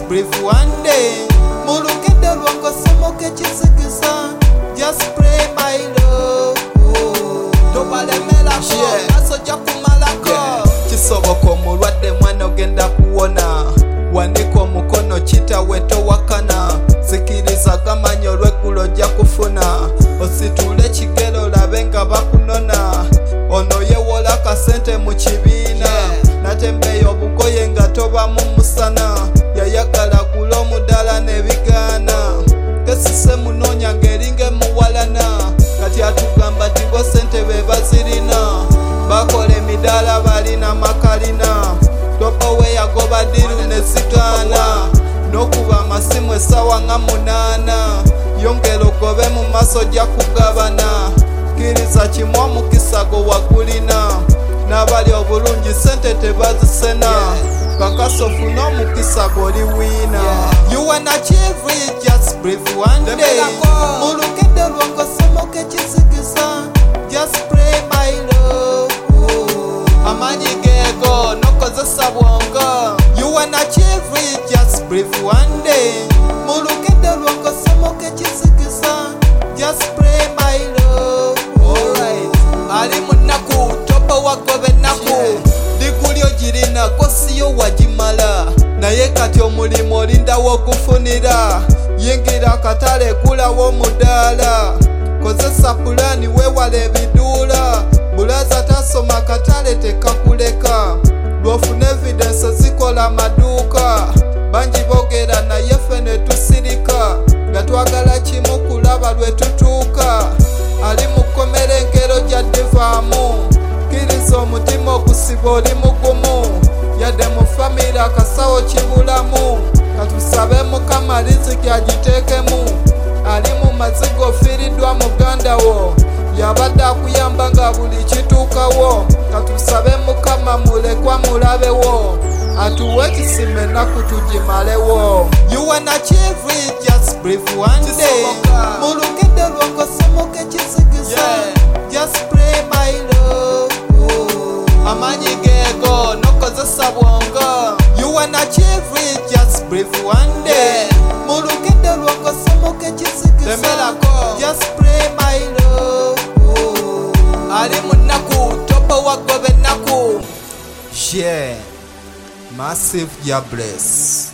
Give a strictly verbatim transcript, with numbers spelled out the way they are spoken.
brief one day. Mulugendo lwango somoke chisikisa, just pray my love. Tobalemela ko, aso jakumalako. Kisoboko mulwadde mwana ogenda kuwona. Waniko mukono chita weto wakana. Sikiriza kamanyo lweggulo ojja kufuna. Ositule kigero labe nga bakunona. Ono yewola kasente mu kibiina, yeah. Natembeyo obugoye nga toba mu musana. Yayagala kula omudala n'ebigaana. Kesise munoonya ng'eringa muwalana. Kati atugamba ti bo sente be bazirina. Bakola emidaala balina makalina. Topa we yagoba diru ne zitaana. N'okuba amasimu essaawa nga munaana. Yongera ogobe mu maaso ojja kugabana. Kkiriza kimu omukisa gwo wagulina. N'abali obulungi sente tebazisena, yeah. Kakasa ofuna omukisa gw'oli wiina, yeah. You wanna achieve it, just brief one day. Mulugendo lwango somoke kisikisa, just pray my love. Amanyi geego nokozesa bwongo. You wanna achieve it, just brief one day. Mulugendo lwango somoke kisikisa, just pray my love. Alright. Ali munaku topa wagobe naku, digulyo girina kosiyo wagimala. Naye kati omulimu olindawo okufunira. Yingira akatale gulawo mudaala. Kozesa pulani wewale ebiduula. Bulaza tasoma akatale tekakuleka. Lwofuna evidence zikola amaduuka. Bangi boogera naye ffe ne tusirika. Nga twagala kimu kulaba lwe tutuuka. Ali mu kkomera enkero gyaddivaamu. Kkiriza omutima ogusiba oli mugumu. Yadde mu famire akasawo kibulamu. Katusabe Mukama riziki agiteekemu. Ali mu maziga ofiiriddwa muganda wo. Yabadde akuyamba nga buli kituukawo. Katusabe Mukama mulekwa mulabewo. Atuwe ekisima ennaku tugimalewo. You wanna achieve it, just brief one day. Mulugendo lwango somoke kisikisa, yeah. Just pray my love. Amanyi geego nokozesa bwongo. You wanna achieve it, just brief one day, yeah. Mulugendo lwango somoke kisikisa, just pray my love. Ali munaku topa wagobe naku. Yeah. Massive, yeah, bless.